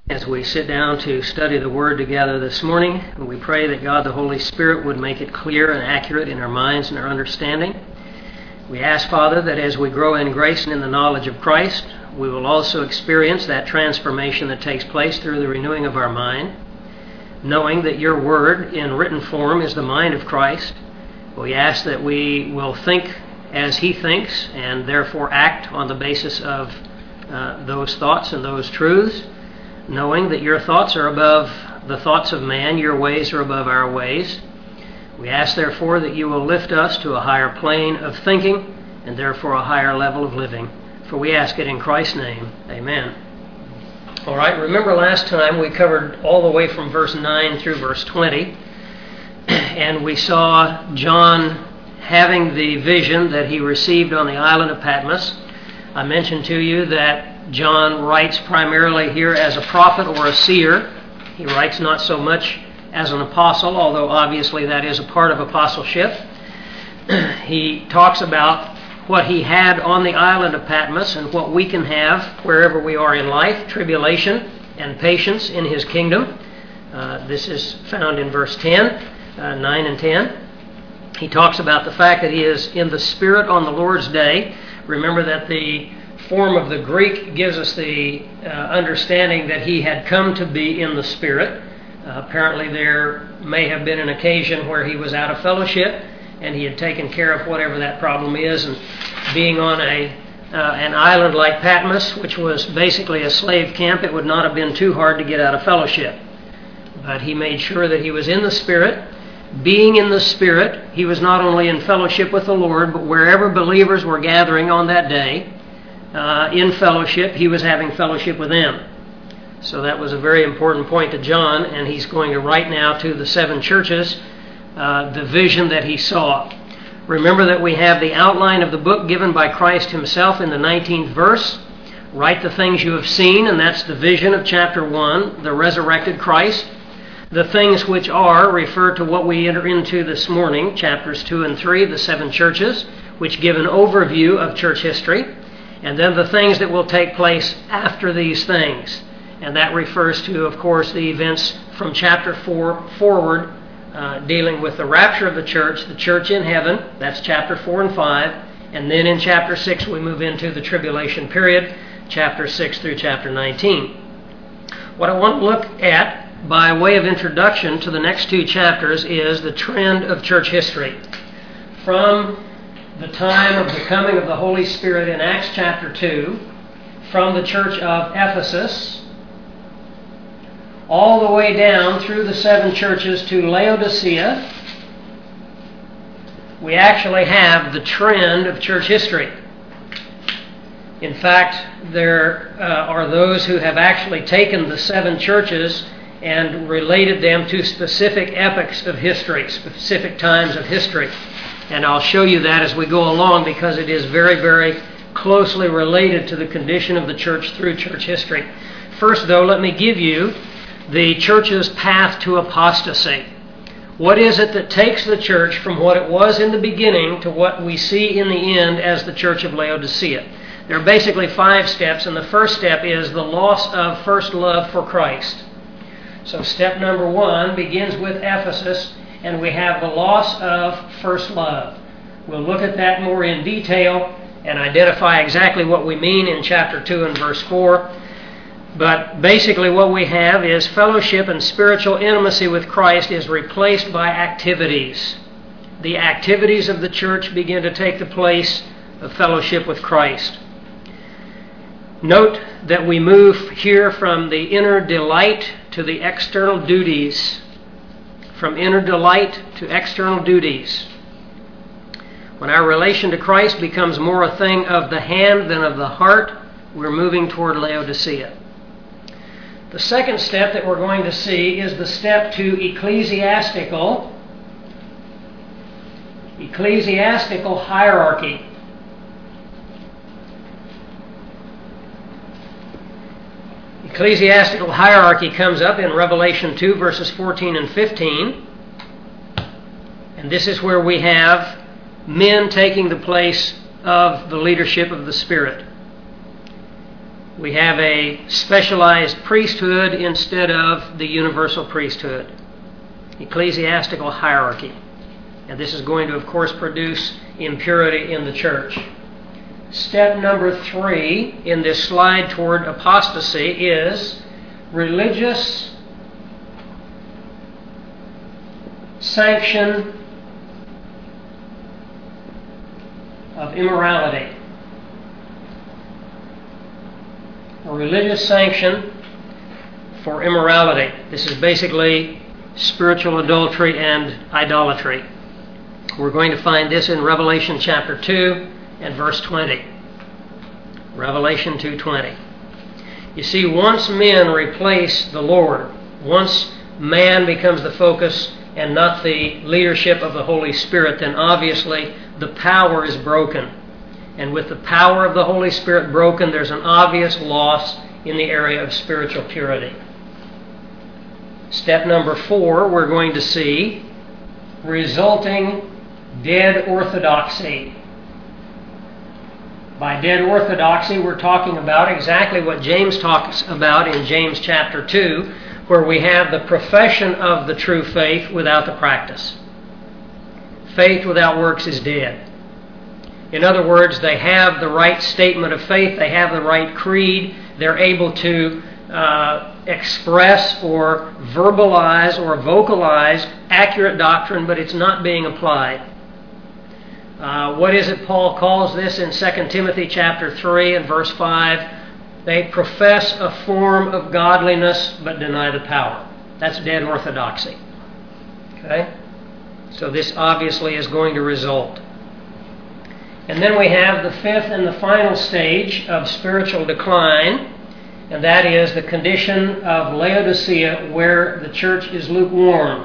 As we sit down to study the Word together this morning, we pray that God the Holy Spirit would make it clear and accurate in our minds and our understanding. We ask, Father, that as we grow in grace and in the knowledge of Christ, we will also experience that transformation that takes place through the renewing of our mind, knowing that your Word in written form is the mind of Christ. We ask that we will think as He thinks and therefore act on the basis of those thoughts and those truths, knowing that your thoughts are above the thoughts of man, your ways are above our ways. We ask, therefore, that you will lift us to a higher plane of thinking and therefore a higher level of living. For we ask it in Christ's name. Amen. All right, remember last time we covered all the way from verse 9 through verse 20, and we saw John having the vision that he received on the island of Patmos. I mentioned to you that John writes primarily here as a prophet or a seer. He writes not so much as an apostle, although obviously that is a part of apostleship. He talks about what he had on the island of Patmos and what we can have wherever we are in life, tribulation and patience in his kingdom. This is found in verse 10, 9 and 10. He talks about the fact that he is in the Spirit on the Lord's day. Remember that the form of the Greek gives us the understanding that he had come to be in the Spirit. Apparently there may have been an occasion where he was out of fellowship and he had taken care of whatever that problem is, and being on an island like Patmos, which was basically a slave camp, it would not have been too hard to get out of fellowship. But he made sure that he was in the Spirit. Being in the Spirit, he was not only in fellowship with the Lord, but wherever believers were gathering on that day, in fellowship, he was having fellowship with them. So that was a very important point to John, and he's going to write now to the 7 churches the vision that he saw. Remember that we have the outline of the book given by Christ himself in the 19th verse. Write the things you have seen, and that's the vision of chapter 1, the resurrected Christ. The things which are refer to what we enter into this morning, chapters 2 and 3, the 7 churches, which give an overview of church history. And then the things that will take place after these things. And that refers to, of course, the events from chapter 4 forward, dealing with the rapture of the church in heaven. That's chapter 4 and 5. And then in chapter 6 we move into the tribulation period, chapter 6 through chapter 19. What I want to look at by way of introduction to the next 2 chapters is the trend of church history. From the time of the coming of the Holy Spirit in Acts chapter 2, from the church of Ephesus, all the way down through the 7 churches to Laodicea, we actually have the trend of church history. In fact, there are those who have actually taken the 7 churches and related them to specific epochs of history, specific times of history. And I'll show you that as we go along, because it is very, very closely related to the condition of the church through church history. First, though, let me give you the church's path to apostasy. What is it that takes the church from what it was in the beginning to what we see in the end as the church of Laodicea? There are basically 5 steps, and the first step is the loss of first love for Christ. So step number 1 begins with Ephesus, and we have the loss of first love. We'll look at that more in detail and identify exactly what we mean in chapter 2 and verse 4. But basically what we have is fellowship and spiritual intimacy with Christ is replaced by activities. The activities of the church begin to take the place of fellowship with Christ. Note that we move here from the inner delight to the external duties. From inner delight to external duties. When our relation to Christ becomes more a thing of the hand than of the heart, we're moving toward Laodicea. The second step that we're going to see is the step to ecclesiastical hierarchy. Ecclesiastical hierarchy comes up in Revelation 2, verses 14 and 15. And this is where we have men taking the place of the leadership of the Spirit. We have a specialized priesthood instead of the universal priesthood. Ecclesiastical hierarchy. And this is going to, of course, produce impurity in the church. Step number 3 in this slide toward apostasy is religious sanction of immorality. A religious sanction for immorality. This is basically spiritual adultery and idolatry. We're going to find this in Revelation chapter 2 and verse 20. Revelation 2:20. You see, once men replace the Lord, once man becomes the focus and not the leadership of the Holy Spirit, then obviously the power is broken. And with the power of the Holy Spirit broken, there's an obvious loss in the area of spiritual purity. Step number 4, we're going to see resulting dead orthodoxy. By dead orthodoxy, we're talking about exactly what James talks about in James chapter 2, where we have the profession of the true faith without the practice. Faith without works is dead. In other words, they have the right statement of faith, they have the right creed, they're able to express or verbalize or vocalize accurate doctrine, but it's not being applied. What is it Paul calls this in 2 Timothy chapter 3 and verse 5? They profess a form of godliness but deny the power. That's dead orthodoxy. Okay? So this obviously is going to result. And then we have the 5th and the final stage of spiritual decline, and that is the condition of Laodicea, where the church is lukewarm.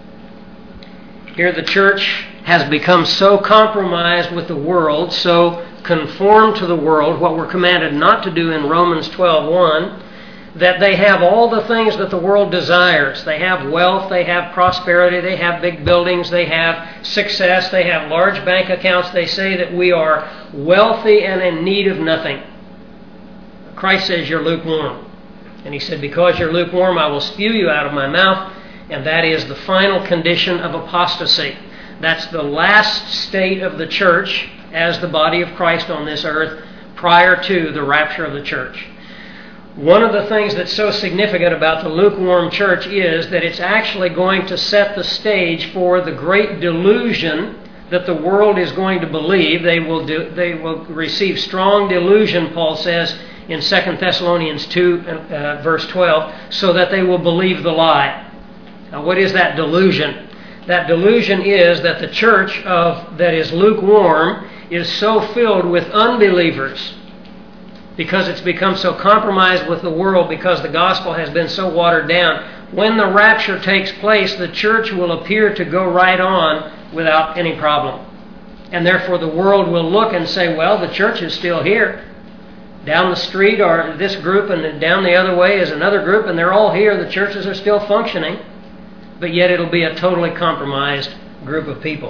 Here the church has become so compromised with the world, so conformed to the world, what we're commanded not to do in Romans 12:1, that they have all the things that the world desires. They have wealth, they have prosperity, they have big buildings, they have success, they have large bank accounts. They say that we are wealthy and in need of nothing. Christ says you're lukewarm. And he said, because you're lukewarm, I will spew you out of my mouth. And that is the final condition of apostasy. That's the last state of the church as the body of Christ on this earth prior to the rapture of the church. One of the things that's so significant about the lukewarm church is that it's actually going to set the stage for the great delusion that the world is going to believe. They will receive strong delusion, Paul says in 2 Thessalonians 2, verse 12, so that they will believe the lie. Now, what is that delusion? That delusion is that the church that is lukewarm is so filled with unbelievers because it's become so compromised with the world, because the gospel has been so watered down. When the rapture takes place, the church will appear to go right on without any problem. And therefore the world will look and say, well, the church is still here. Down the street are this group, and down the other way is another group, and they're all here. The churches are still functioning, but yet it'll be a totally compromised group of people.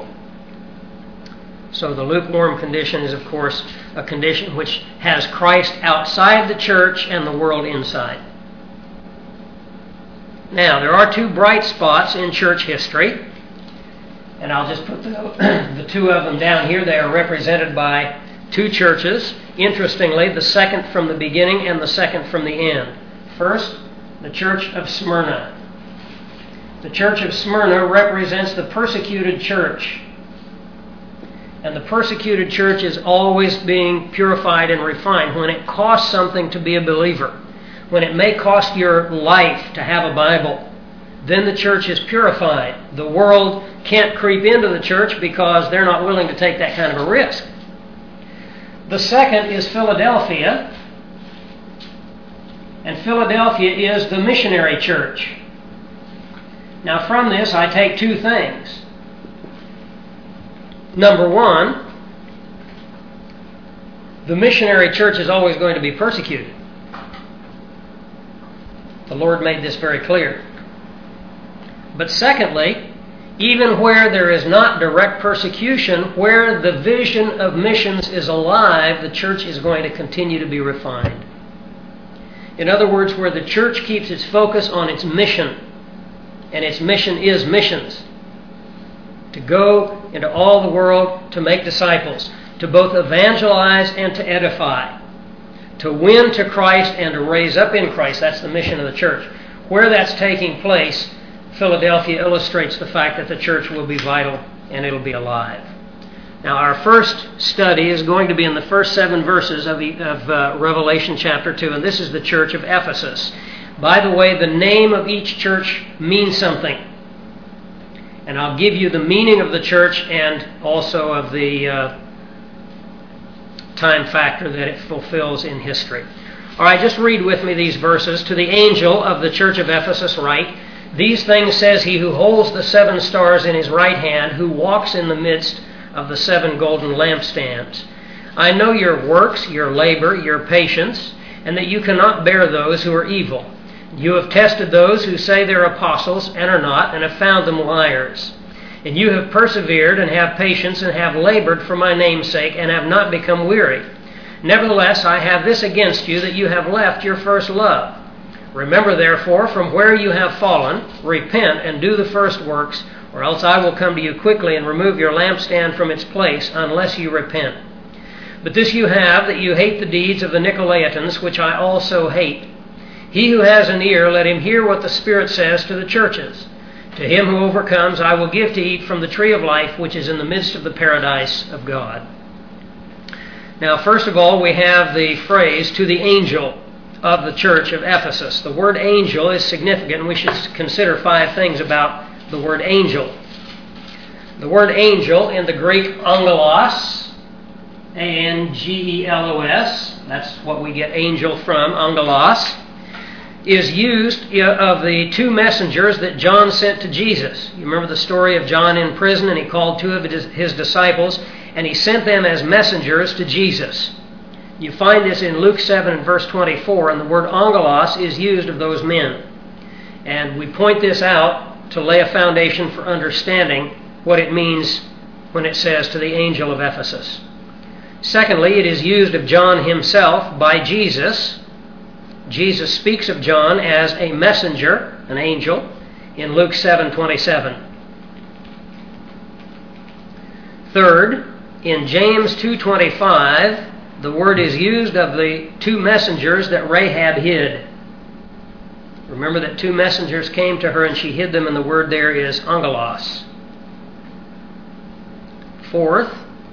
So the lukewarm condition is, of course, a condition which has Christ outside the church and the world inside. Now, there are 2 bright spots in church history, and I'll just put the 2 of them down here. They are represented by 2 churches. Interestingly, the second from the beginning and the second from the end. First, the church of Smyrna. The church of Smyrna represents the persecuted church. And the persecuted church is always being purified and refined. When it costs something to be a believer, when it may cost your life to have a Bible, then the church is purified. The world can't creep into the church because they're not willing to take that kind of a risk. The second is Philadelphia. And Philadelphia is the missionary church. Now, from this, I take 2 things. Number 1, the missionary church is always going to be persecuted. The Lord made this very clear. But secondly, even where there is not direct persecution, where the vision of missions is alive, the church is going to continue to be refined. In other words, where the church keeps its focus on its mission. And its mission is missions. To go into all the world to make disciples. To both evangelize and to edify. To win to Christ and to raise up in Christ. That's the mission of the church. Where that's taking place, Philadelphia illustrates the fact that the church will be vital and it'll be alive. Now, our first study is going to be in the first 7 verses of Revelation chapter 2, and this is the church of Ephesus. By the way, the name of each church means something. And I'll give you the meaning of the church and also of the time factor that it fulfills in history. All right, just read with me these verses. To the angel of the church of Ephesus write, "These things says he who holds the 7 stars in his right hand, who walks in the midst of the 7 golden lampstands. I know your works, your labor, your patience, and that you cannot bear those who are evil. You have tested those who say they're apostles and are not, and have found them liars. And you have persevered and have patience and have labored for my name's sake and have not become weary. Nevertheless, I have this against you, that you have left your first love. Remember, therefore, from where you have fallen, repent and do the first works, or else I will come to you quickly and remove your lampstand from its place, unless you repent. But this you have, that you hate the deeds of the Nicolaitans, which I also hate. He who has an ear, let him hear what the Spirit says to the churches. To him who overcomes, I will give to eat from the tree of life, which is in the midst of the paradise of God." Now, first of all, we have the phrase, "to the angel of the church of Ephesus." The word angel is significant, and we should consider 5 things about the word angel. The word angel in the Greek angelos, A-N-G-E-L-O-S, that's what we get angel from, angelos, is used of the 2 messengers that John sent to Jesus. You remember the story of John in prison, and he called 2 of his disciples, and he sent them as messengers to Jesus. You find this in Luke 7 and verse 24, and the word angelos is used of those men. And we point this out to lay a foundation for understanding what it means when it says to the angel of Ephesus. Secondly, it is used of John himself by Jesus. Jesus speaks of John as a messenger, an angel, in Luke 7:27. Third, in James 2:25, the word is used of the 2 messengers that Rahab hid. Remember that 2 messengers came to her and she hid them, and the word there is angelos. Fourth,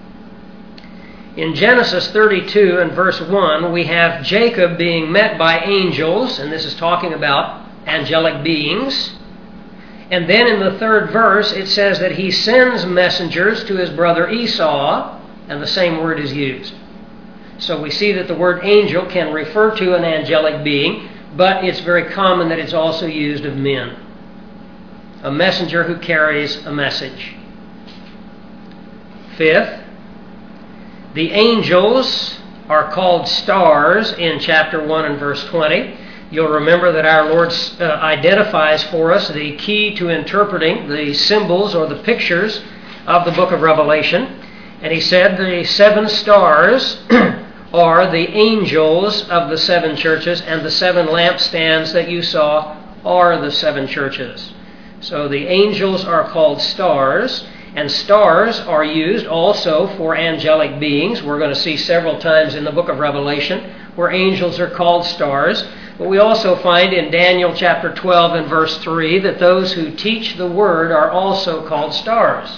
in Genesis 32 and verse 1, we have Jacob being met by angels, and this is talking about angelic beings. And then in the 3rd verse, it says that he sends messengers to his brother Esau, and the same word is used. So we see that the word angel can refer to an angelic being, but it's very common that it's also used of men. A messenger who carries a message. Fifth, the angels are called stars in chapter 1 and verse 20. You'll remember that our Lord identifies for us the key to interpreting the symbols or the pictures of the book of Revelation. And he said the 7 stars are the angels of the 7 churches, and the 7 lampstands that you saw are the 7 churches. So the angels are called stars, and stars are used also for angelic beings. We're going to see several times in the book of Revelation where angels are called stars. But we also find in Daniel chapter 12 and verse 3 that those who teach the word are also called stars.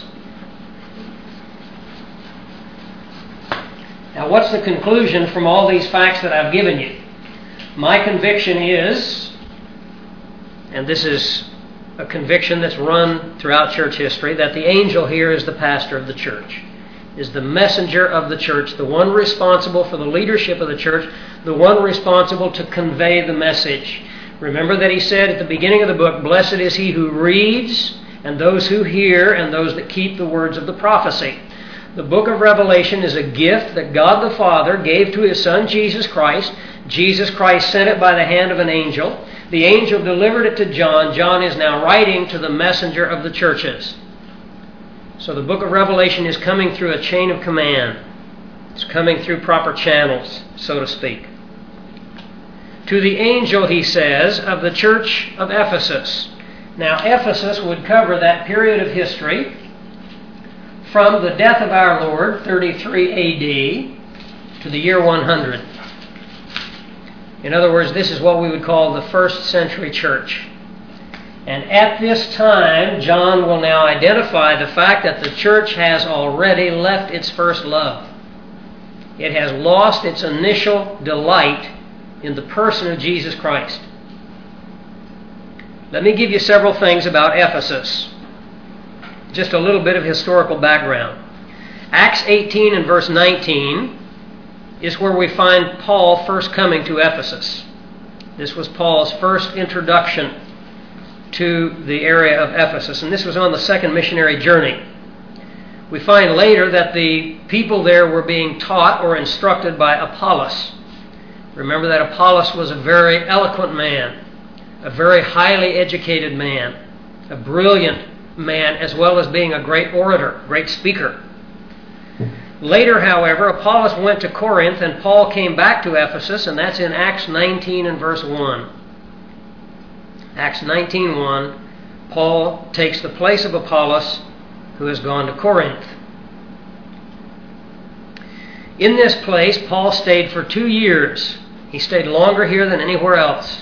Now, what's the conclusion from all these facts that I've given you? My conviction is, and this is a conviction that's run throughout church history, that the angel here is the pastor of the church, is the messenger of the church, the one responsible for the leadership of the church, the one responsible to convey the message. Remember that he said at the beginning of the book, "Blessed is he who reads, and those who hear, and those that keep the words of the prophecy." The book of Revelation is a gift that God the Father gave to his Son, Jesus Christ. Jesus Christ sent it by the hand of an angel. The angel delivered it to John. John is now writing to the messenger of the churches. So the book of Revelation is coming through a chain of command. It's coming through proper channels, so to speak. To the angel, he says, of the church of Ephesus. Now, Ephesus would cover that period of history from the death of our Lord, 33 A.D., to the year 100. In other words, this is what we would call the first century church. And at this time, John will now identify the fact that the church has already left its first love. It has lost its initial delight in the person of Jesus Christ. Let me give you several things about Ephesus. Just a little bit of historical background. Acts 18 and verse 19 is where we find Paul first coming to Ephesus. This was Paul's first introduction to the area of Ephesus, and this was on the second missionary journey. We find later that the people there were being taught or instructed by Apollos. Remember that Apollos was a very eloquent man, a very highly educated man, a brilliant man, as well as being a great orator, great speaker. Later, however, Apollos went to Corinth and Paul came back to Ephesus, and that's in Acts 19 and verse 1. Acts 19:1, Paul takes the place of Apollos, who has gone to Corinth. In this place, Paul stayed for 2 years. He stayed longer here than anywhere else.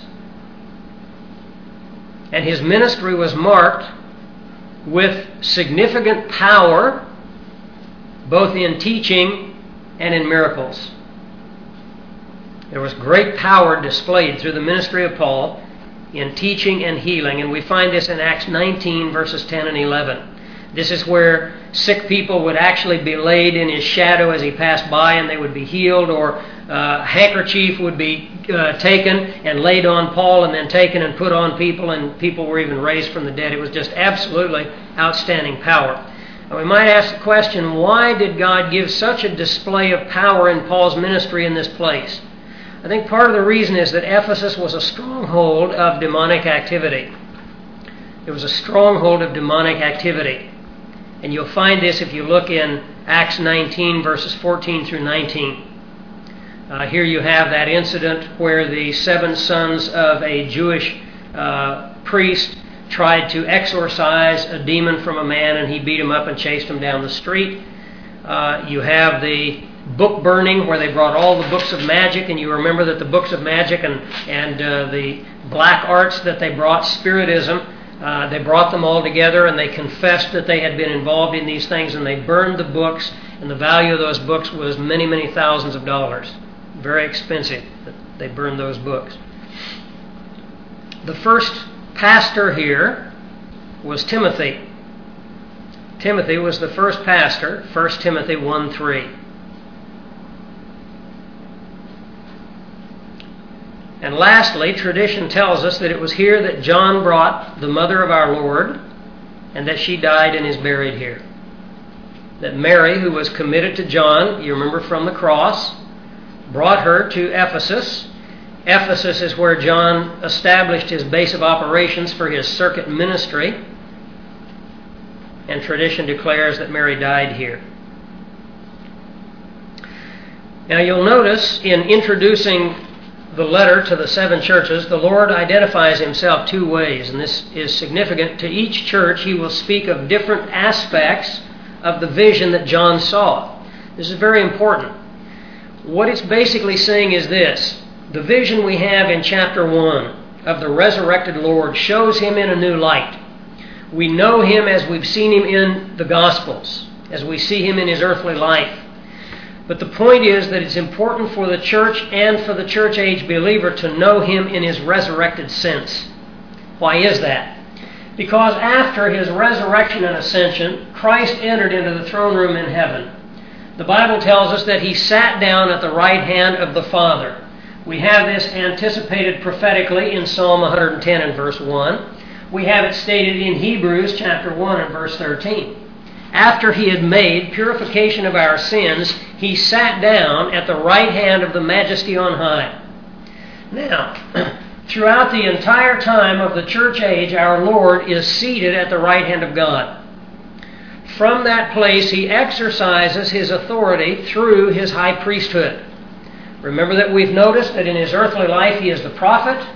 And his ministry was marked with significant power, both in teaching and in miracles. There was great power displayed through the ministry of Paul in teaching and healing, and we find this in Acts 19, verses 10 and 11. This is where sick people would actually be laid in his shadow as he passed by, and they would be healed, or a handkerchief would be taken and laid on Paul and then taken and put on people, and people were even raised from the dead. It was just absolutely outstanding power. And we might ask the question, why did God give such a display of power in Paul's ministry in this place? I think part of the reason is that Ephesus was a stronghold of demonic activity. It was a stronghold of demonic activity. And you'll find this if you look in Acts 19, verses 14 through 19. Here you have that incident where the 7 sons of a Jewish priest tried to exorcise a demon from a man, and he beat him up and chased him down the street. You have the book burning, where they brought all the books of magic, and you remember that the books of magic and the black arts that they brought, Spiritism, they brought them all together, and they confessed that they had been involved in these things, and they burned the books, and the value of those books was many, many thousands of dollars. Very expensive that they burned those books. The first pastor here was Timothy. Timothy was the first pastor, 1 Timothy 1:3. And lastly, tradition tells us that it was here that John brought the mother of our Lord, and that she died and is buried here. That Mary, who was committed to John, you remember from the cross, brought her to Ephesus. Ephesus is where John established his base of operations for his circuit ministry. And tradition declares that Mary died here. Now you'll notice in introducing the letter to the 7 churches, the Lord identifies himself 2 ways, and this is significant. To each church, he will speak of different aspects of the vision that John saw. This is very important. What it's basically saying is this: the vision we have in chapter 1 of the resurrected Lord shows him in a new light. We know him as we've seen him in the Gospels, as we see him in his earthly life. But the point is that it's important for the church and for the church age believer to know him in his resurrected sense. Why is that? Because after his resurrection and ascension, Christ entered into the throne room in heaven. The Bible tells us that he sat down at the right hand of the Father. We have this anticipated prophetically in Psalm 110 and verse 1. We have it stated in Hebrews chapter 1 and verse 13. After he had made purification of our sins, he sat down at the right hand of the Majesty on high. Now, throughout the entire time of the church age, our Lord is seated at the right hand of God. From that place, he exercises his authority through his high priesthood. Remember that we've noticed that in his earthly life he is the prophet,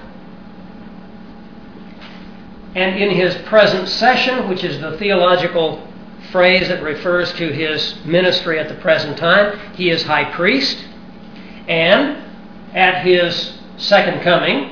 and in his present session, which is the theological phrase that refers to his ministry at the present time, he is high priest, and at his second coming,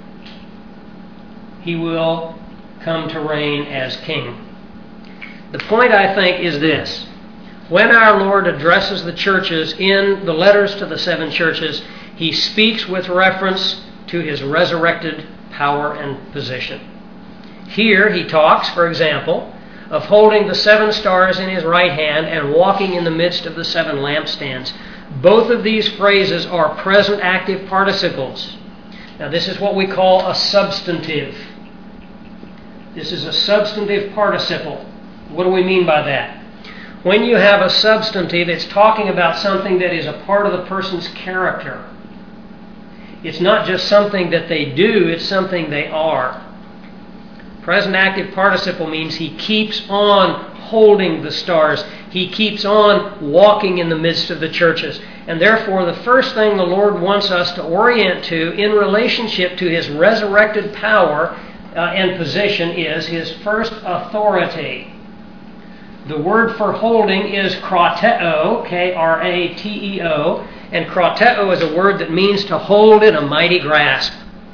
he will come to reign as king. The point, I think, is this. When our Lord addresses the churches in the letters to the 7 churches, he speaks with reference to his resurrected power and position. Here he talks, for example, of holding the 7 stars in his right hand and walking in the midst of the 7 lampstands. Both of these phrases are present active participles. Now this is what we call a substantive. This is a substantive participle. What do we mean by that? When you have a substantive, it's talking about something that is a part of the person's character. It's not just something that they do, it's something they are. Present active participle means he keeps on holding the stars. He keeps on walking in the midst of the churches. And therefore, the first thing the Lord wants us to orient to in relationship to his resurrected power and position is his first authority. The word for holding is krateo, K-R-A-T-E-O, and krateo is a word that means to hold in a mighty grasp.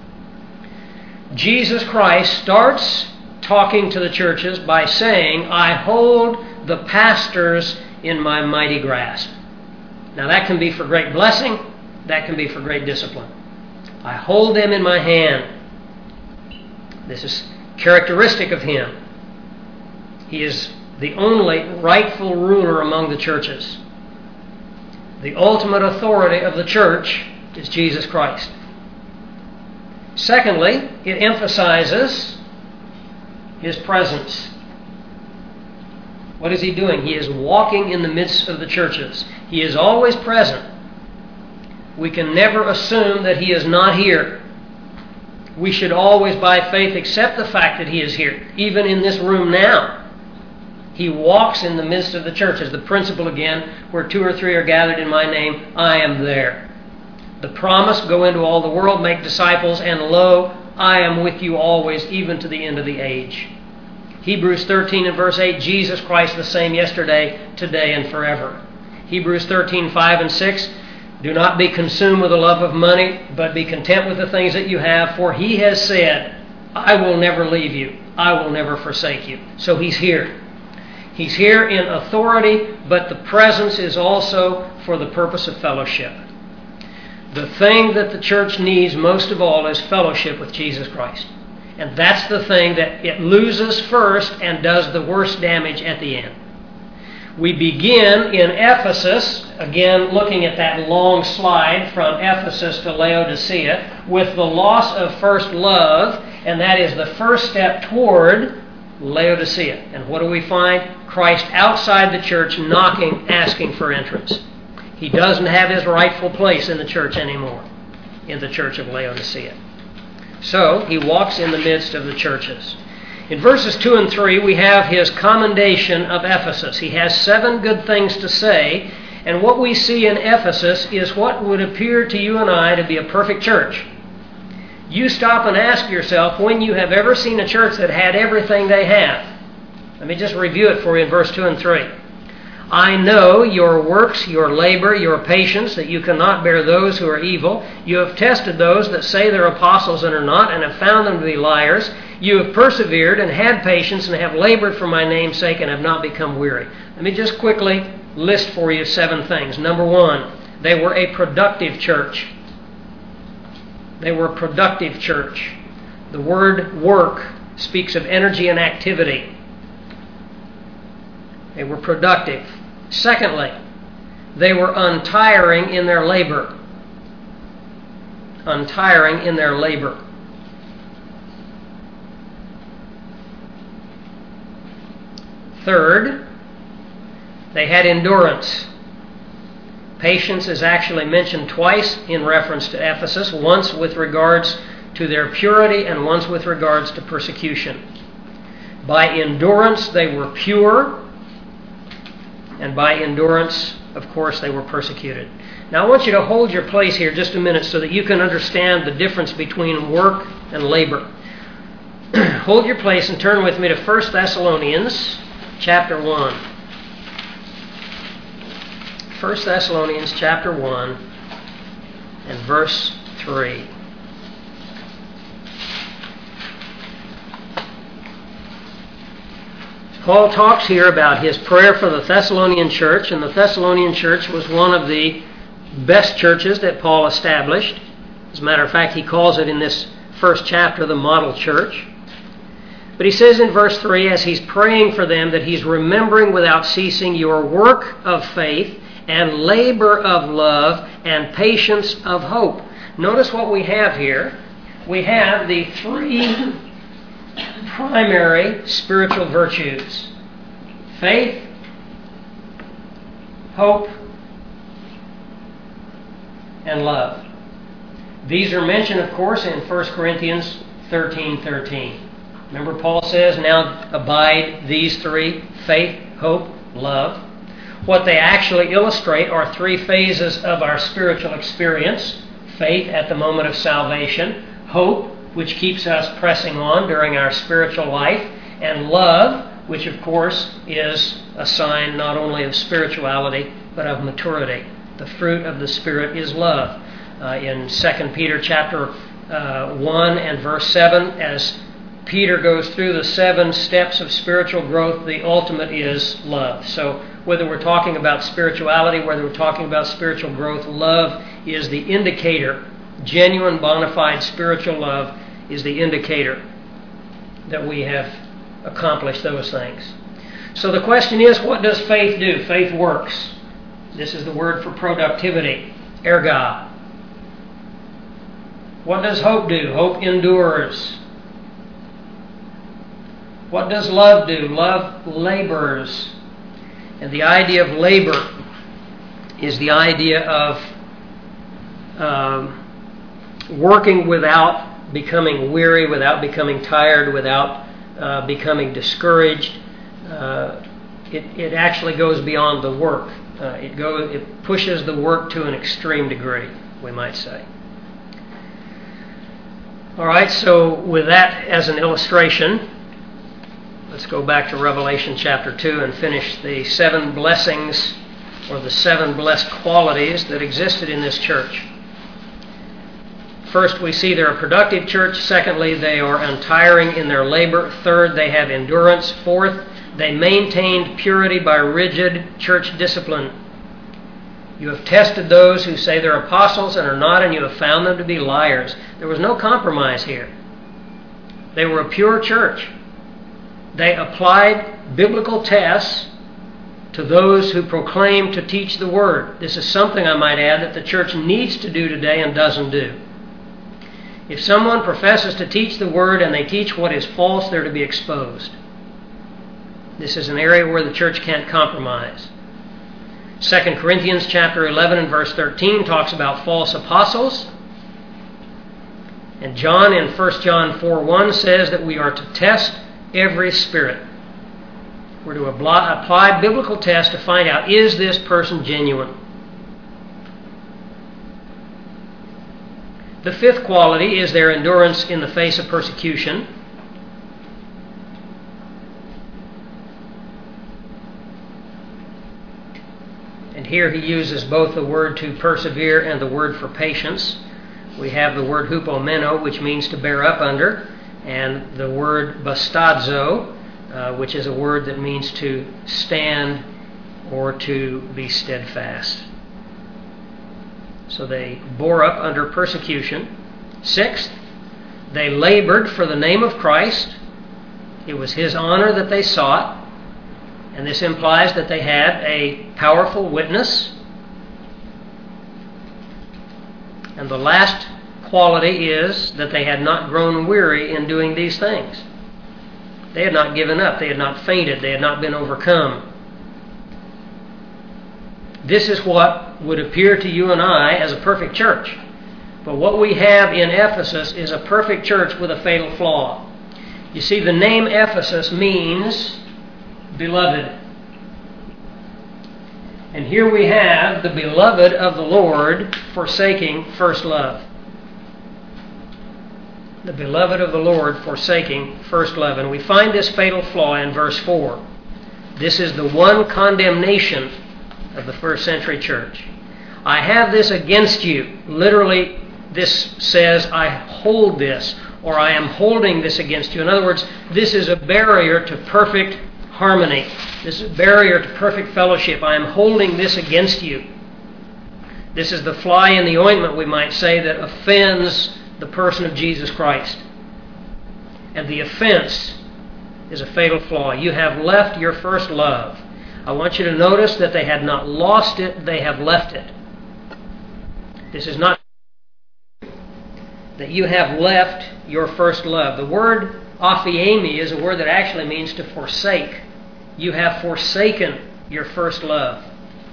Jesus Christ starts talking to the churches by saying, I hold the pastors in my mighty grasp. Now that can be for great blessing, that can be for great discipline. I hold them in my hand. This is characteristic of him. He is the only rightful ruler among the churches. The ultimate authority of the church is Jesus Christ. Secondly, it emphasizes his presence. What is he doing? He is walking in the midst of the churches. He is always present. We can never assume that he is not here. We should always, by faith, accept the fact that he is here, even in this room now. He walks in the midst of the churches. The principle again, where 2 or 3 are gathered in my name, I am there. The promise, go into all the world, make disciples, and lo, I am with you always, even to the end of the age. Hebrews 13 and verse 8, Jesus Christ the same yesterday, today, and forever. Hebrews 13, 5 and 6, do not be consumed with the love of money, but be content with the things that you have, for he has said, I will never leave you, I will never forsake you. So he's here. He's here in authority, but the presence is also for the purpose of fellowship. The thing that the church needs most of all is fellowship with Jesus Christ. And that's the thing that it loses first and does the worst damage at the end. We begin in Ephesus, again looking at that long slide from Ephesus to Laodicea, with the loss of first love, and that is the first step toward Laodicea. And what do we find? Christ outside the church knocking, asking for entrance. He doesn't have his rightful place in the church anymore, in the church of Laodicea. So, he walks in the midst of the churches. In verses 2 and 3, we have his commendation of Ephesus. He has 7 good things to say, and what we see in Ephesus is what would appear to you and I to be a perfect church. You stop and ask yourself when you have ever seen a church that had everything they have. Let me just review it for you in verse 2 and 3. I know your works, your labor, your patience, that you cannot bear those who are evil. You have tested those that say they're apostles and are not, and have found them to be liars. You have persevered and had patience and have labored for my name's sake and have not become weary. Let me just quickly list for you 7 things. Number 1, they were a productive church. They were a productive church. The word work speaks of energy and activity. They were productive. Secondly, they were untiring in their labor. Untiring in their labor. Third, they had endurance. Patience is actually mentioned twice in reference to Ephesus, once with regards to their purity and once with regards to persecution. By endurance they were pure, and by endurance, of course, they were persecuted. Now I want you to hold your place here just a minute so that you can understand the difference between work and labor. Hold your place and turn with me to 1 Thessalonians chapter 1. 1 Thessalonians chapter 1 and verse 3. Paul talks here about his prayer for the Thessalonian church, and the Thessalonian church was one of the best churches that Paul established. As a matter of fact, he calls it in this first chapter the model church. But he says in verse 3, as he's praying for them, that he's remembering without ceasing your work of faith and labor of love and patience of hope. Notice what we have here. We have the three primary spiritual virtues: faith, hope, and love. These are mentioned, of course, in 1 Corinthians 13:13. Remember, Paul says, now abide these three: faith, hope, love. What they actually illustrate are three phases of our spiritual experience: faith at the moment of salvation, hope, which keeps us pressing on during our spiritual life, and love, which of course is a sign not only of spirituality but of maturity. The fruit of the Spirit is love. In 2 Peter chapter 1 and verse 7, as Peter goes through the 7 steps of spiritual growth, the ultimate is love. So whether we're talking about spirituality, whether we're talking about spiritual growth, love is the indicator. Genuine, bona fide spiritual love is the indicator that we have accomplished those things. So the question is, what does faith do? Faith works. This is the word for productivity, erga. What does hope do? Hope endures. What does love do? Love labors. And the idea of labor is the idea of working without becoming weary, without becoming tired, without becoming discouraged. It actually goes beyond the work. It pushes the work to an extreme degree, we might say. All right, so with that as an illustration, let's go back to Revelation chapter 2 and finish the 7 blessings, or the 7 blessed qualities that existed in this church. First, we see they're a productive church. Secondly, they are untiring in their labor. Third, they have endurance. Fourth, they maintained purity by rigid church discipline. You have tested those who say they're apostles and are not, and you have found them to be liars. There was no compromise here. They were a pure church. They applied biblical tests to those who proclaim to teach the Word. This is something, I might add, that the church needs to do today and doesn't do. If someone professes to teach the Word and they teach what is false, they're to be exposed. This is an area where the church can't compromise. 2 Corinthians chapter 11 and verse 13 talks about false apostles. And John in 1 John 4:1 says that we are to test every spirit. We're to apply biblical tests to find out, is this person genuine? The fifth quality is their endurance in the face of persecution. And here he uses both the word to persevere and the word for patience. We have the word hupomeno, which means to bear up under, and the word bastadzo, which is a word that means to stand or to be steadfast. So they bore up under persecution. Sixth, they labored for the name of Christ. It was His honor that they sought. And this implies that they had a powerful witness. And the last quality is that they had not grown weary in doing these things. They had not given up. They had not fainted. They had not been overcome. This is what would appear to you and I as a perfect church. But what we have in Ephesus is a perfect church with a fatal flaw. You see, the name Ephesus means beloved. And here we have the beloved of the Lord forsaking first love. The beloved of the Lord forsaking first love. And we find this fatal flaw in verse 4. This is the one condemnation of the first century church. I have this against you. Literally, this says, I hold this, or I am holding this against you. In other words, this is a barrier to perfect harmony. This is a barrier to perfect fellowship. I am holding this against you. This is the fly in the ointment, we might say, that offends the person of Jesus Christ. And the offense is a fatal flaw. You have left your first love. I want you to notice that they had not lost it, they have left it. This is not that you have left your first love. The word aphiemi is a word that actually means to forsake. You have forsaken your first love.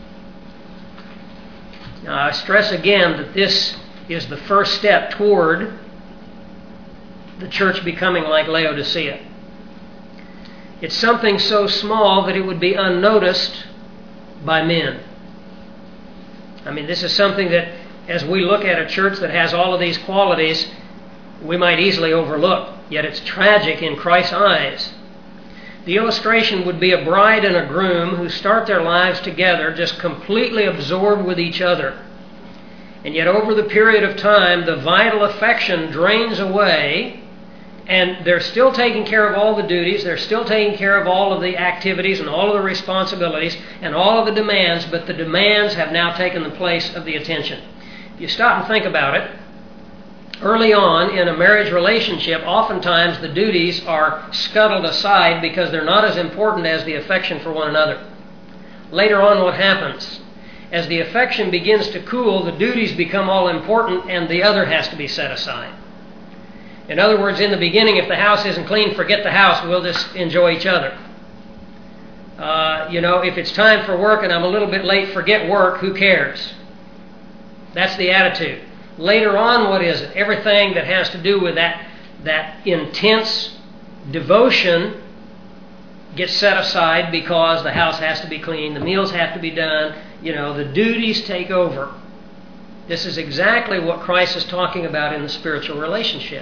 Now, I stress again that this is the first step toward the church becoming like Laodicea. It's something so small that it would be unnoticed by men. I mean, this is something that, as we look at a church that has all of these qualities, we might easily overlook. Yet it's tragic in Christ's eyes. The illustration would be a bride and a groom who start their lives together, just completely absorbed with each other. And yet over the period of time, the vital affection drains away, and they're still taking care of all the duties, they're still taking care of all of the activities and all of the responsibilities and all of the demands, but the demands have now taken the place of the attention. If you stop and think about it, early on in a marriage relationship, oftentimes the duties are scuttled aside because they're not as important as the affection for one another. Later on, what happens? As the affection begins to cool, the duties become all important and the other has to be set aside. In other words, in the beginning, if the house isn't clean, forget the house, we'll just enjoy each other. If it's time for work and I'm a little bit late, forget work, who cares? That's the attitude. Later on, what is it? Everything that has to do with that intense devotion gets set aside because the house has to be clean, the meals have to be done, the duties take over. This is exactly what Christ is talking about in the spiritual relationship.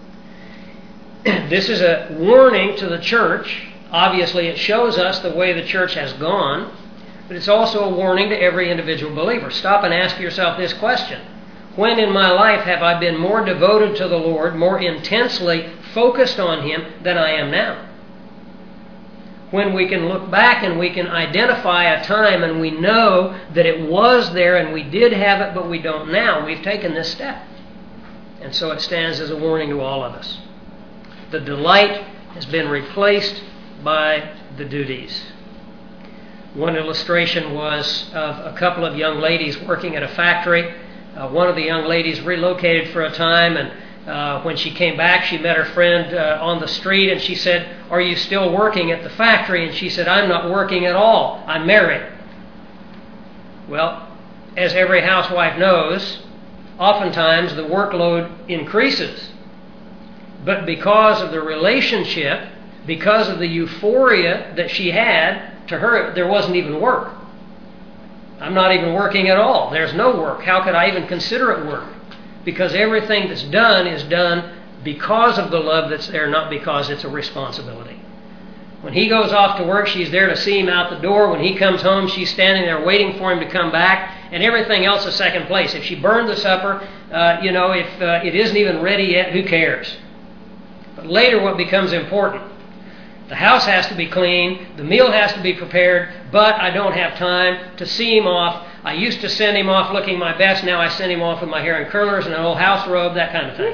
This is a warning to the church. Obviously, it shows us the way the church has gone, but it's also a warning to every individual believer. Stop and ask yourself this question. When in my life have I been more devoted to the Lord, more intensely focused on Him than I am now? When we can look back and we can identify a time and we know that it was there and we did have it, but we don't now. We've taken this step. And so it stands as a warning to all of us. The delight has been replaced by the duties. One illustration was of a couple of young ladies working at a factory. One of the young ladies relocated for a time, and when she came back, she met her friend on the street, and she said, "Are you still working at the factory?" And she said, "I'm not working at all. I'm married." Well, as every housewife knows, oftentimes the workload increases. But because of the relationship, because of the euphoria that she had, to her there wasn't even work. I'm not even working at all. There's no work. How could I even consider it work? Because everything that's done is done because of the love that's there, not because it's a responsibility. When he goes off to work, she's there to see him out the door. When he comes home, she's standing there waiting for him to come back, and everything else is second place. If she burned the supper, if it isn't even ready yet, who cares? But later what becomes important? The house has to be clean, the meal has to be prepared, but I don't have time to see him off. I used to send him off looking my best, now I send him off with my hair in curlers and an old house robe, that kind of thing.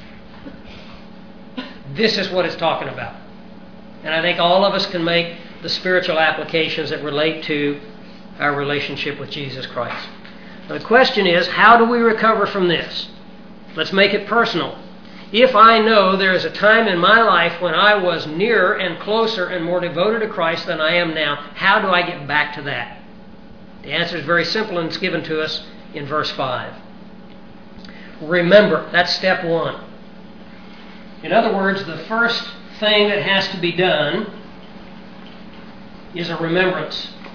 This is what it's talking about. And I think all of us can make the spiritual applications that relate to our relationship with Jesus Christ. Now the question is, how do we recover from this? Let's make it personal. If I know there is a time in my life when I was nearer and closer and more devoted to Christ than I am now, how do I get back to that? The answer is very simple, and it's given to us in verse 5. Remember, that's step one. In other words, the first thing that has to be done is a remembrance.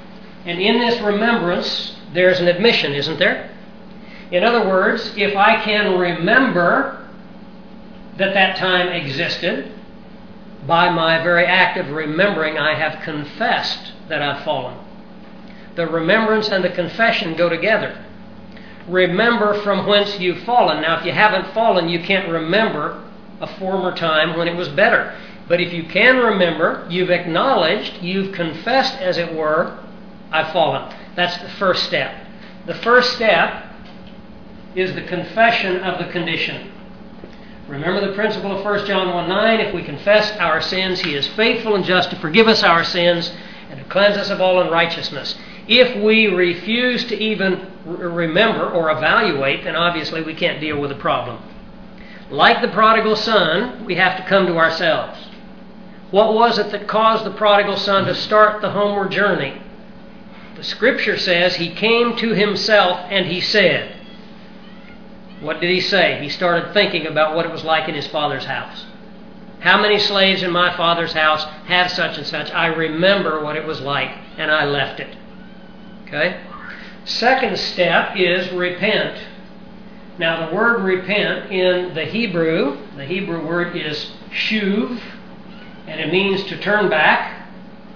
And in this remembrance, there's an admission, isn't there? In other words, if I can remember that that time existed, by my very act of remembering, I have confessed that I've fallen. The remembrance and the confession go together. Remember from whence you've fallen. Now, if you haven't fallen, you can't remember a former time when it was better. But if you can remember, you've acknowledged, you've confessed, as it were, I've fallen. That's the first step. The first step is the confession of the condition. Remember the principle of 1 John 1:9, if we confess our sins, He is faithful and just to forgive us our sins and to cleanse us of all unrighteousness. If we refuse to even remember or evaluate, then obviously we can't deal with the problem. Like the prodigal son, we have to come to ourselves. What was it that caused the prodigal son to start the homeward journey? The Scripture says he came to himself and he said. What did he say? He started thinking about what it was like in his father's house. How many slaves in my father's house have such and such? I remember what it was like, and I left it. Okay? Second step is repent. Now, the word repent in the Hebrew word is shuv, and it means to turn back.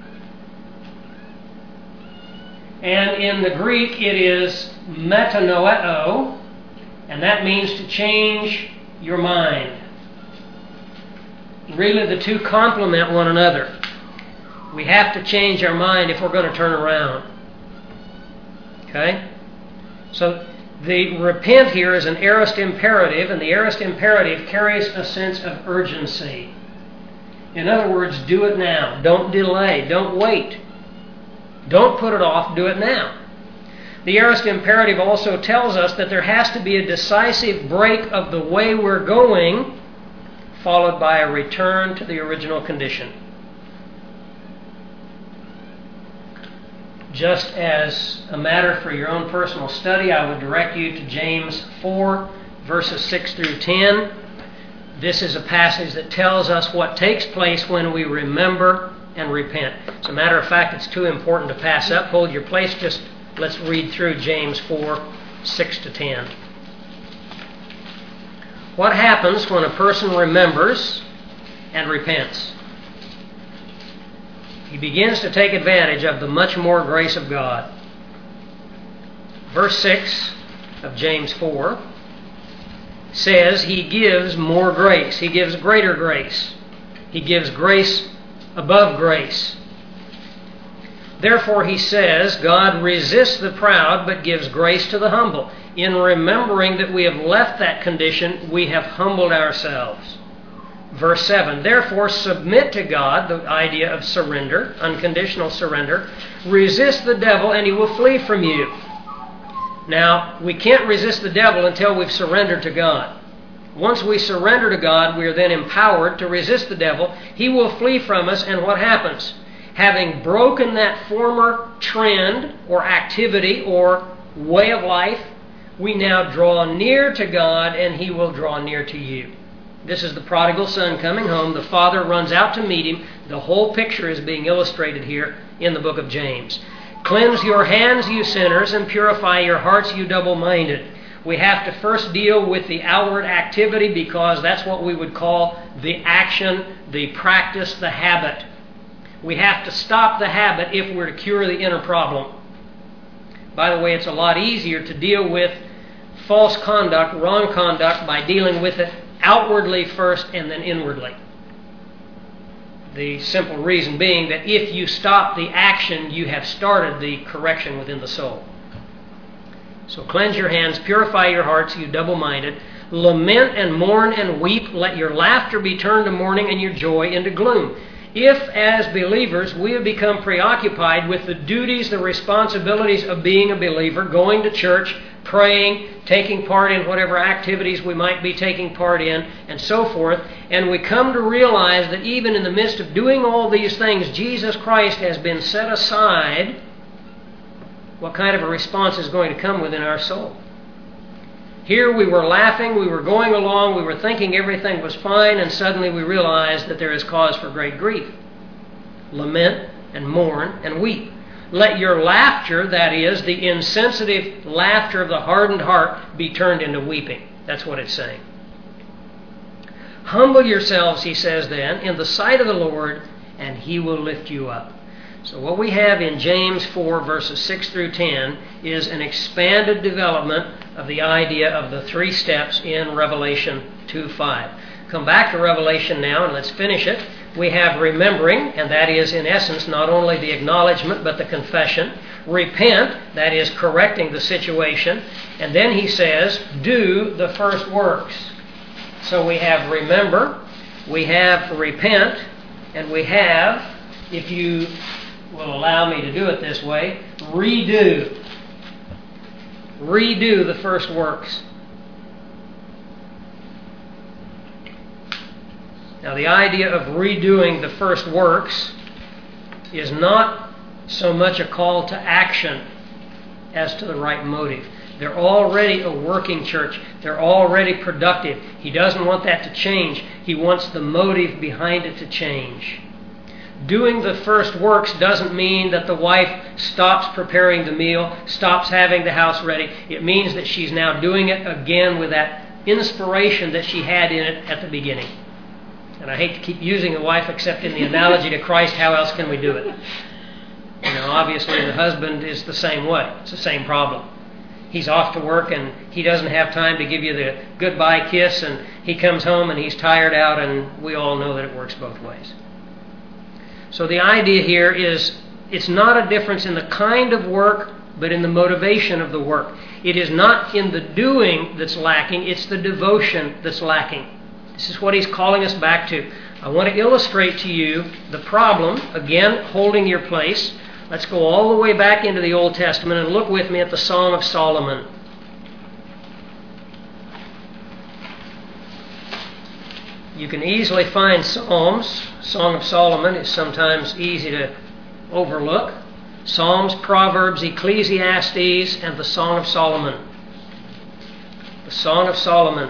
And in the Greek, it is metanoeo, and that means to change your mind. Really, the two complement one another. We have to change our mind if we're going to turn around. Okay? So, the repent here is an aorist imperative, and the aorist imperative carries a sense of urgency. In other words, do it now. Don't delay. Don't wait. Don't put it off. Do it now. The aorist imperative also tells us that there has to be a decisive break of the way we're going, followed by a return to the original condition. Just as a matter for your own personal study, I would direct you to James 4, verses 6 through 10. This is a passage that tells us what takes place when we remember and repent. As a matter of fact, it's too important to pass up. Hold your place. Just let's read through James 4, 6 to 10. What happens when a person remembers and repents? He begins to take advantage of the much more grace of God. Verse 6 of James 4 says He gives more grace. He gives greater grace. He gives grace above grace. Therefore, he says, God resists the proud but gives grace to the humble. In remembering that we have left that condition, we have humbled ourselves. Verse 7, therefore submit to God, the idea of surrender, unconditional surrender. Resist the devil and he will flee from you. Now, we can't resist the devil until we've surrendered to God. Once we surrender to God, we are then empowered to resist the devil. He will flee from us, and what happens? Having broken that former trend or activity or way of life, we now draw near to God and He will draw near to you. This is the prodigal son coming home. The father runs out to meet him. The whole picture is being illustrated here in the book of James. Cleanse your hands, you sinners, and purify your hearts, you double-minded. We have to first deal with the outward activity because that's what we would call the action, the practice, the habit. We have to stop the habit if we're to cure the inner problem. By the way, it's a lot easier to deal with false conduct, wrong conduct, by dealing with it outwardly first and then inwardly. The simple reason being that if you stop the action, you have started the correction within the soul. So cleanse your hands, purify your hearts, you double-minded. Lament and mourn and weep. Let your laughter be turned to mourning and your joy into gloom. If, as believers, we have become preoccupied with the duties, the responsibilities of being a believer, going to church, praying, taking part in whatever activities we might be taking part in, and so forth, and we come to realize that even in the midst of doing all these things, Jesus Christ has been set aside, what kind of a response is going to come within our soul? Here we were laughing, we were going along, we were thinking everything was fine, and suddenly we realized that there is cause for great grief. Lament and mourn and weep. Let your laughter, that is, the insensitive laughter of the hardened heart, be turned into weeping. That's what it's saying. Humble yourselves, he says then, in the sight of the Lord, and he will lift you up. So what we have in James 4, verses 6 through 10, is an expanded development of the idea of the three steps in Revelation 2:5. Come back to Revelation now, and let's finish it. We have remembering, and that is, in essence, not only the acknowledgement, but the confession. Repent, that is, correcting the situation. And then he says, do the first works. So we have remember, we have repent, and we have, if you will allow me to do it this way, redo. Redo the first works. Now, the idea of redoing the first works is not so much a call to action as to the right motive. They're already a working church. They're already productive. He doesn't want that to change. He wants the motive behind it to change. Doing the first works doesn't mean that the wife stops preparing the meal, stops having the house ready. It means that she's now doing it again with that inspiration that she had in it at the beginning. And I hate to keep using the wife except in the analogy to Christ. How else can we do it? You know, obviously the husband is the same way. It's the same problem. He's off to work and he doesn't have time to give you the goodbye kiss, and he comes home and he's tired out, and we all know that it works both ways. So the idea here is it's not a difference in the kind of work, but in the motivation of the work. It is not in the doing that's lacking, it's the devotion that's lacking. This is what he's calling us back to. I want to illustrate to you the problem, again, holding your place. Let's go all the way back into the Old Testament and look with me at the Song of Solomon. You can easily find Psalms. Song of Solomon is sometimes easy to overlook. Psalms, Proverbs, Ecclesiastes, and the Song of Solomon. The Song of Solomon.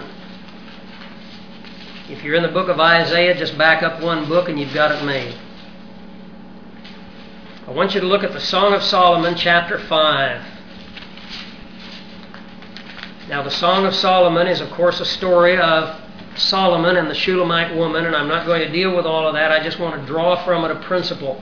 If you're in the book of Isaiah, just back up one book and you've got it made. I want you to look at the Song of Solomon, chapter 5. Now, the Song of Solomon is, of course, a story of Solomon and the Shulamite woman, and I'm not going to deal with all of that. I just want to draw from it a principle.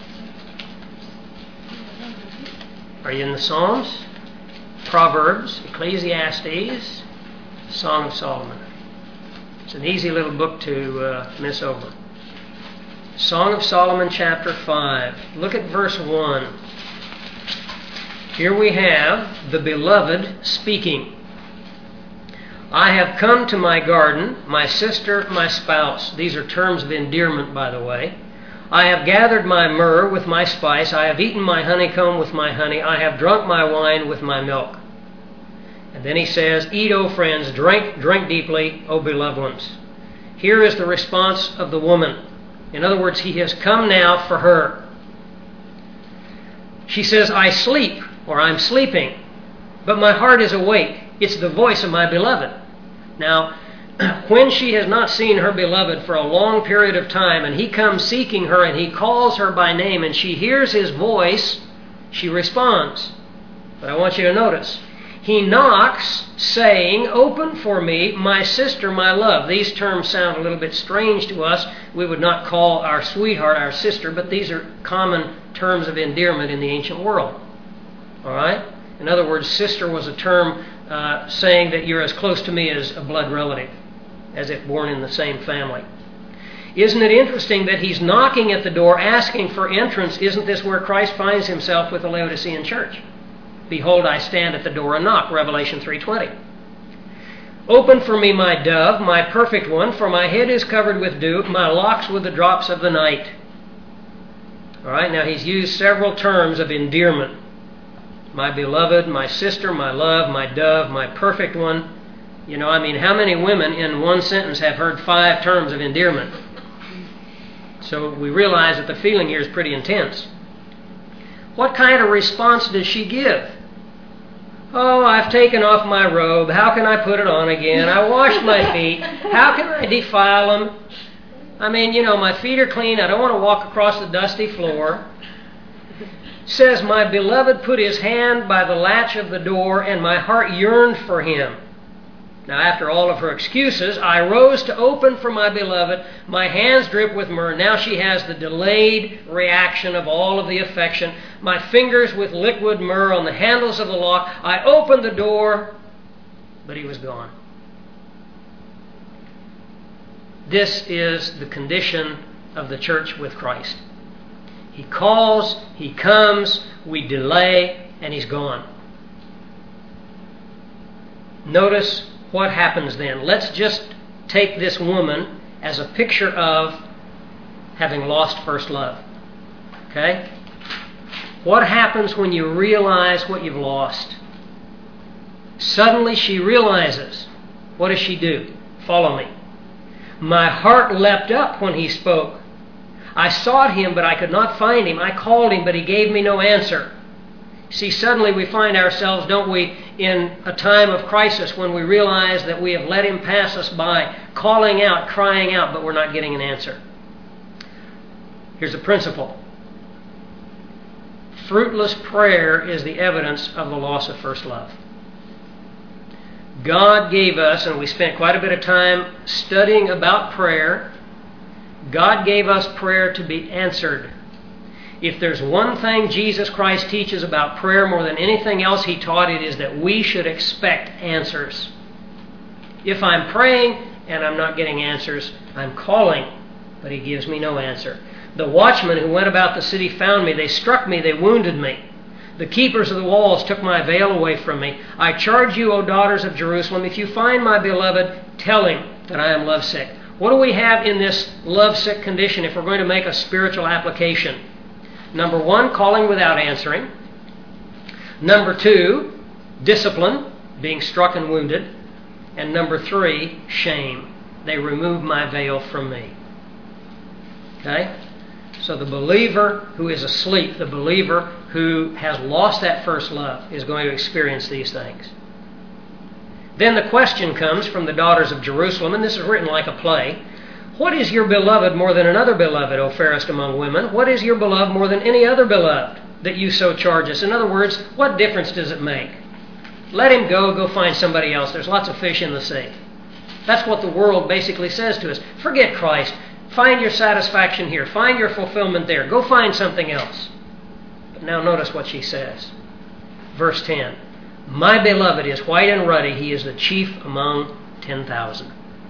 Are you in the Psalms? Proverbs, Ecclesiastes, Song of Solomon. It's an easy little book to miss over. Song of Solomon, chapter 5. Look at verse 1. Here we have the beloved speaking. I have come to my garden, my sister, my spouse. These are terms of endearment, by the way. I have gathered my myrrh with my spice. I have eaten my honeycomb with my honey. I have drunk my wine with my milk. And then he says, eat, O friends, drink deeply, O beloved ones. Here is the response of the woman. In other words, he has come now for her. She says, I sleep, or I'm sleeping, but my heart is awake. It's the voice of my beloved. Now, when she has not seen her beloved for a long period of time, and he comes seeking her, and he calls her by name, and she hears his voice, she responds. But I want you to notice, he knocks, saying, open for me, my sister, my love. These terms sound a little bit strange to us. We would not call our sweetheart our sister, but these are common terms of endearment in the ancient world. All right? In other words, sister was a term saying that you're as close to me as a blood relative, as if born in the same family. Isn't it interesting that he's knocking at the door, asking for entrance? Isn't this where Christ finds himself with the Laodicean church? Behold, I stand at the door and knock, Revelation 3:20. Open for me, my dove, my perfect one, for my head is covered with dew, my locks with the drops of the night. All right, now he's used several terms of endearment. My beloved, my sister, my love, my dove, my perfect one. You know, I mean, how many women in one sentence have heard 5 terms of endearment? So we realize that the feeling here is pretty intense. What kind of response does she give? Oh, I've taken off my robe. How can I put it on again? I washed my feet. How can I defile them? I mean, you know, my feet are clean. I don't want to walk across the dusty floor. says, "My beloved put his hand by the latch of the door, and my heart yearned for him." Now, after all of her excuses, "I rose to open for my beloved. My hands drip with myrrh." Now she has the delayed reaction of all of the affection. "My fingers with liquid myrrh on the handles of the lock. I opened the door, but he was gone." This is the condition of the church with Christ. He calls, he comes, we delay, and he's gone. Notice what happens then. Let's just take this woman as a picture of having lost first love. Okay? What happens when you realize what you've lost? Suddenly she realizes. What does she do? Follow me. "My heart leapt up when he spoke. I sought him, but I could not find him. I called him, but he gave me no answer." See, suddenly we find ourselves, don't we, in a time of crisis when we realize that we have let him pass us by, calling out, crying out, but we're not getting an answer. Here's a principle. Fruitless prayer is the evidence of the loss of first love. God gave us, and we spent quite a bit of time studying about prayer, God gave us prayer to be answered. If there's one thing Jesus Christ teaches about prayer more than anything else he taught, it is that we should expect answers. If I'm praying and I'm not getting answers, I'm calling, but he gives me no answer. "The watchmen who went about the city found me. They struck me, they wounded me. The keepers of the walls took my veil away from me. I charge you, O daughters of Jerusalem, if you find my beloved, tell him that I am lovesick." What do we have in this lovesick condition if we're going to make a spiritual application? Number one, calling without answering. Number two, discipline, being struck and wounded. And number three, shame. They removed my veil from me. Okay? So the believer who is asleep, the believer who has lost that first love, is going to experience these things. Then the question comes from the daughters of Jerusalem, and this is written like a play. "What is your beloved more than another beloved, O fairest among women? What is your beloved more than any other beloved, that you so charge us?" In other words, what difference does it make? Let him go find somebody else. There's lots of fish in the sea. That's what the world basically says to us. Forget Christ. Find your satisfaction here. Find your fulfillment there. Go find something else. But now notice what she says. Verse 10. "My beloved is white and ruddy. He is the chief among 10,000.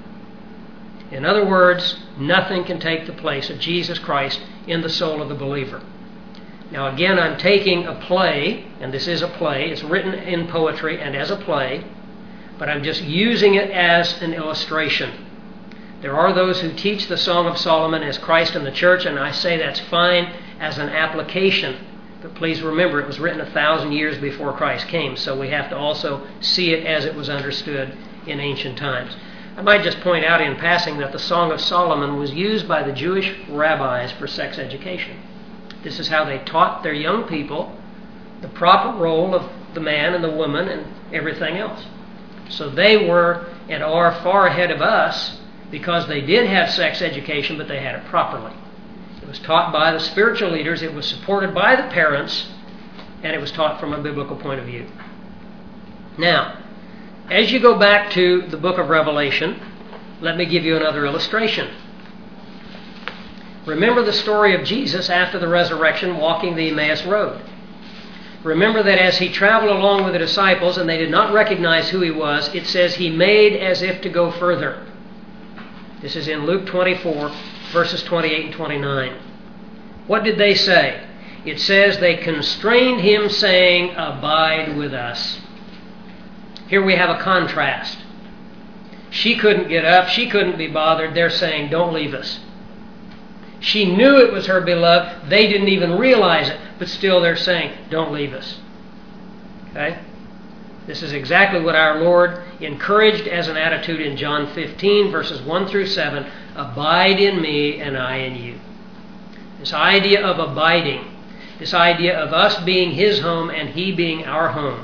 In other words, nothing can take the place of Jesus Christ in the soul of the believer. Now again, I'm taking a play, and this is a play. It's written in poetry and as a play, but I'm just using it as an illustration. There are those who teach the Song of Solomon as Christ and the church, and I say that's fine as an application. But please remember, it was written 1,000 years before Christ came, so we have to also see it as it was understood in ancient times. I might just point out in passing that the Song of Solomon was used by the Jewish rabbis for sex education. This is how they taught their young people the proper role of the man and the woman and everything else. So they were and are far ahead of us because they did have sex education, but they had it properly. It was taught by the spiritual leaders, it was supported by the parents, and it was taught from a biblical point of view. Now, as you go back to the book of Revelation, let me give you another illustration. Remember the story of Jesus after the resurrection walking the Emmaus Road. Remember that as he traveled along with the disciples and they did not recognize who he was, it says he made as if to go further. This is in Luke 24, verses 28 and 29. What did they say? It says they constrained him, saying, "Abide with us." Here we have a contrast. She couldn't get up. She couldn't be bothered. They're saying, "Don't leave us." She knew it was her beloved. They didn't even realize it. But still they're saying, "Don't leave us." Okay? This is exactly what our Lord encouraged as an attitude in John 15, verses 1 through 7. Abide in me and I in you. This idea of abiding, this idea of us being his home and he being our home,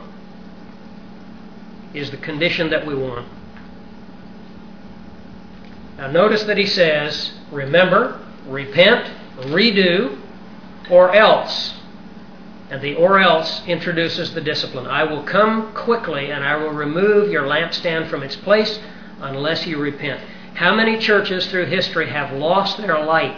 is the condition that we want. Now notice that he says, remember, repent, redo, or else. And the or else introduces the discipline. I will come quickly and I will remove your lampstand from its place unless you repent. How many churches through history have lost their light,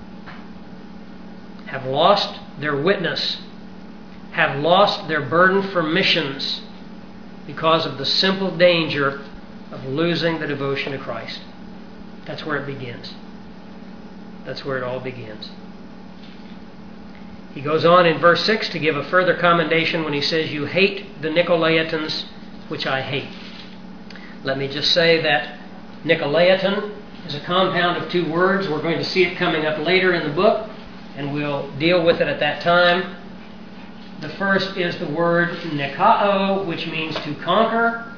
have lost their witness, have lost their burden for missions because of the simple danger of losing the devotion to Christ? That's where it begins. That's where it all begins. He goes on in verse 6 to give a further commendation when he says, you hate the Nicolaitans, which I hate. Let me just say that Nicolaitan is a compound of two words. We're going to see it coming up later in the book, and we'll deal with it at that time. The first is the word Nikao, which means to conquer,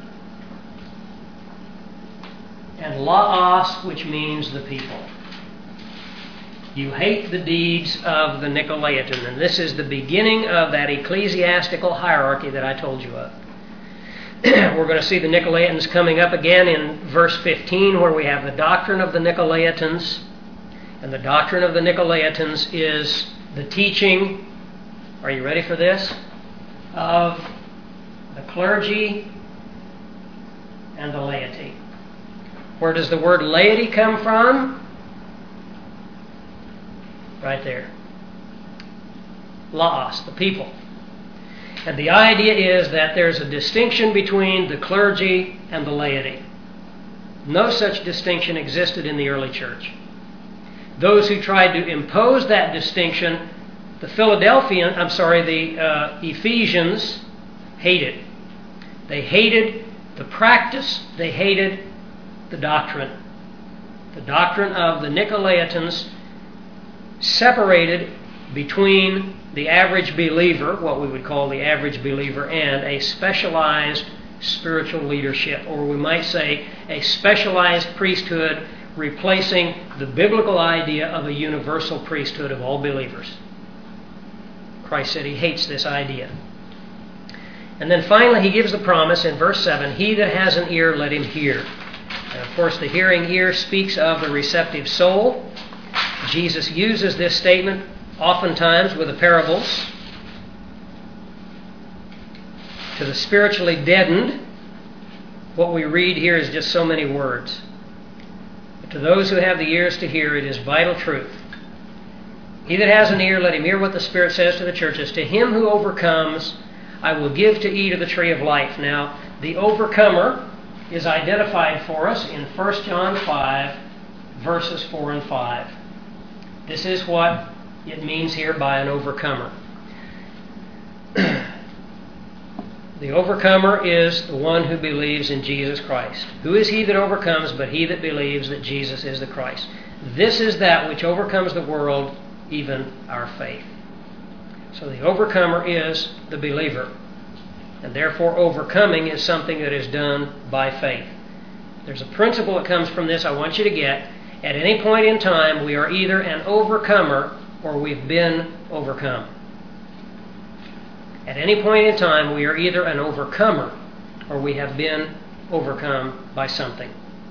and Laos, which means the people. You hate the deeds of the Nicolaitan, and this is the beginning of that ecclesiastical hierarchy that I told you of. We're going to see the Nicolaitans coming up again in verse 15, where we have the doctrine of the Nicolaitans. And the doctrine of the Nicolaitans is the teaching, are you ready for this? Of the clergy and the laity. Where does the word laity come from? Right there. Laos, the people. And the idea is that there's a distinction between the clergy and the laity. No such distinction existed in the early church. Those who tried to impose that distinction, the Ephesians hated. They hated the practice, they hated the doctrine. The doctrine of the Nicolaitans separated between the average believer, what we would call the average believer, and a specialized spiritual leadership, or we might say a specialized priesthood replacing the biblical idea of a universal priesthood of all believers. Christ said he hates this idea. And then finally he gives the promise in verse 7, he that has an ear, let him hear. And of course the hearing ear speaks of the receptive soul. Jesus uses this statement oftentimes with the parables. To the spiritually deadened, what we read here is just so many words. But to those who have the ears to hear, it is vital truth. He that has an ear, let him hear what the Spirit says to the churches. To him who overcomes, I will give to eat of the tree of life. Now, the overcomer is identified for us in 1 John 5, verses 4 and 5. This is what it means here by an overcomer. The overcomer is the one who believes in Jesus Christ. Who is he that overcomes but he that believes that Jesus is the Christ? This is that which overcomes the world, even our faith. So the overcomer is the believer. And therefore overcoming is something that is done by faith. There's a principle that comes from this I want you to get. At any point in time, we are either an overcomer or we've been overcome. At any point in time, we are either an overcomer or we have been overcome by something.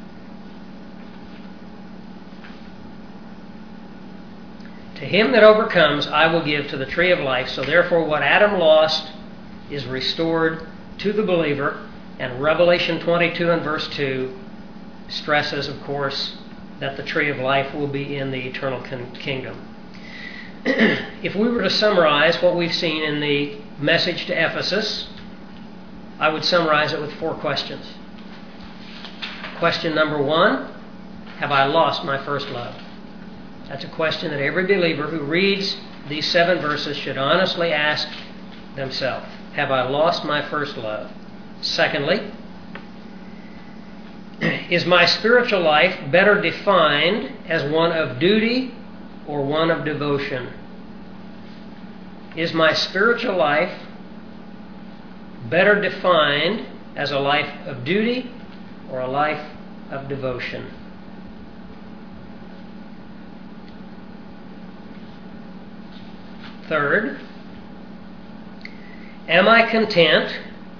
To him that overcomes, I will give to the tree of life. So therefore, what Adam lost is restored to the believer. And Revelation 22 and verse 2 stresses, of course, that the tree of life will be in the eternal kingdom. If we were to summarize what we've seen in the message to Ephesus, I would summarize it with 4 questions. Question number 1, have I lost my first love? That's a question that every believer who reads these 7 verses should honestly ask themselves. Have I lost my first love? Secondly, is my spiritual life better defined as one of duty or one of devotion? Is my spiritual life better defined as a life of duty or a life of devotion? Third, am I content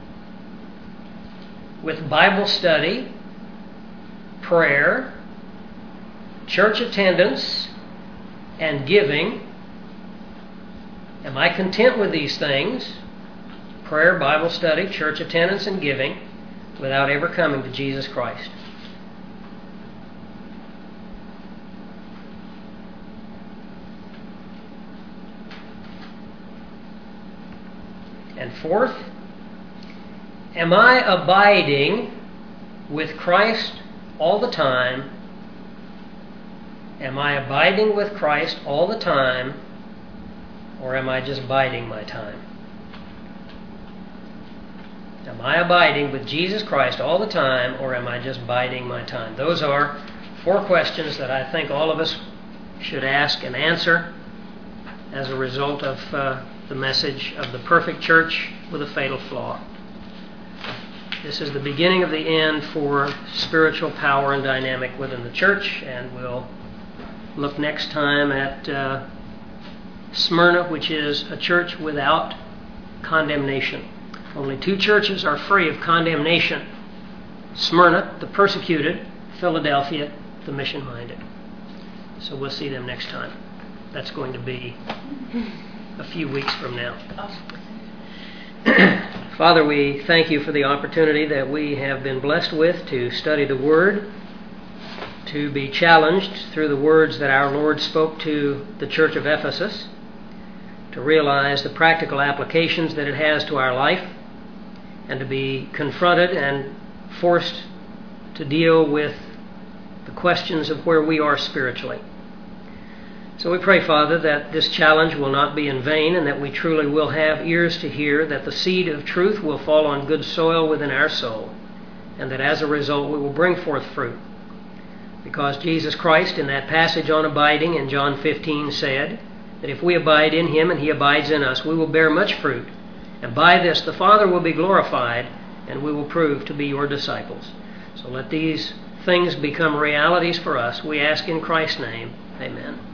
with Bible study, prayer, church attendance, and giving Am I content with these things, prayer, Bible study, church attendance, and giving, without ever coming to Jesus Christ? And fourth, am I abiding with Christ all the time? Am I abiding with Christ all the time, or am I just biding my time? Am I abiding with Jesus Christ all the time, or am I just biding my time? Those are 4 questions that I think all of us should ask and answer as a result of the message of the perfect church with a fatal flaw. This is the beginning of the end for spiritual power and dynamic within the church, and we'll look next time at Smyrna, which is a church without condemnation. Only 2 churches are free of condemnation. Smyrna, the persecuted; Philadelphia, the mission-minded. So we'll see them next time. That's going to be a few weeks from now. Father, we thank you for the opportunity that we have been blessed with to study the Word, to be challenged through the words that our Lord spoke to the church of Ephesus, to realize the practical applications that it has to our life, and to be confronted and forced to deal with the questions of where we are spiritually. So we pray, Father, that this challenge will not be in vain, and that we truly will have ears to hear, that the seed of truth will fall on good soil within our soul, and that as a result we will bring forth fruit. Because Jesus Christ, in that passage on abiding in John 15, said that if we abide in Him and He abides in us, we will bear much fruit. And by this the Father will be glorified, and we will prove to be your disciples. So let these things become realities for us. We ask in Christ's name. Amen.